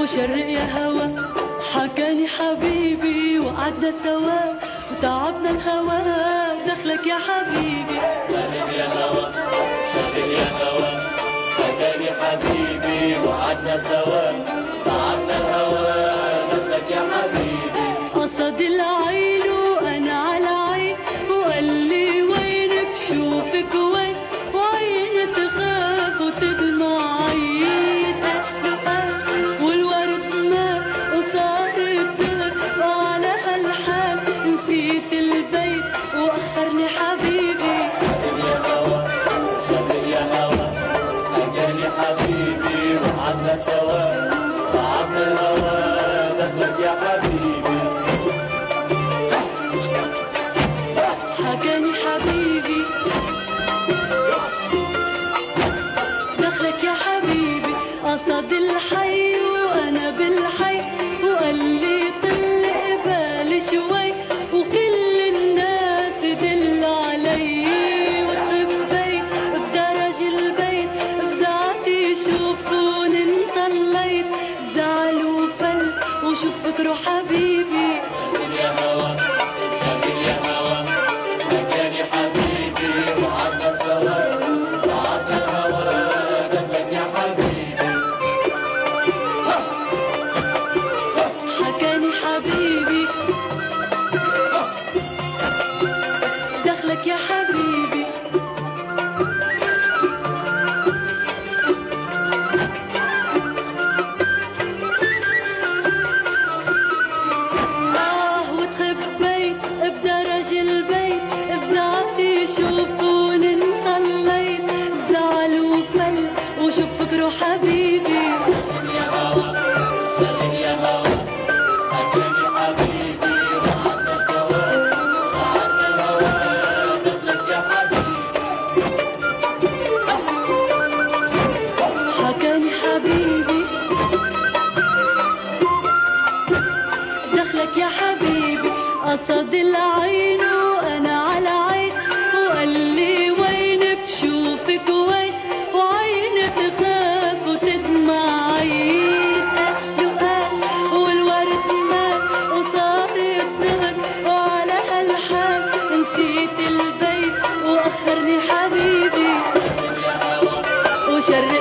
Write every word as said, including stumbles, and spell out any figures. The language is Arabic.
وشرق يا هوا حكاني حبيبي وقعدنا سوا وتعبنا الهوا دخلك يا حبيبي. شرق يا هوا شرق يا هوا حكاني حبيبي وقعدنا سوا تعبنا الهوا دخلك يا حبيبي. قصد العين وانا على عين وقال لي وين بشوفك وين وعيني تخاف وتدمع عين والورد مات وصار الدهر وعلى هالحال نسيت البيت واخرني حبيبي. شرق يا هوا شرق يا هوا حكاني حبيبي وقعدنا سوا تعبنا الهوا دخلك يا حبيبي. حكاني حبيبي دخلك يا حبيبي قصد الحي وانا بالحي وقال لي طلق بالي شوي وكل الناس دل علي وتخبيت بدرج البيت بزعتي شوفوني انطليت زعل وفل وشوف فكره حبيبي. شرق يا هوا شرق يا هوا حكاني حبيبي وقعدنا سوا تعبنا الهوا دخلك يا حبيبي. حكاني حبيبي دخلك يا حبيبي. آه وتخبيت بدرج البيت بزعتي شوفوني انطليت زعل وفل وشوف فكره حبيبي. شرق يا هوا شرق يا هوا حكاني حبيبي وقعدنا سوا تعبنا الهوا دخلك يا حبيبي. حكاني حبيبي دخلك يا حبيبي قصد العين وانا على عين وقال لي وين بشوفك وين وعيني تخاف وتدمع عين قال والورد مات وصار الدهر وعلى هالحال نسيت البيت واخرني حبيبي. شرق يا هوا وشرق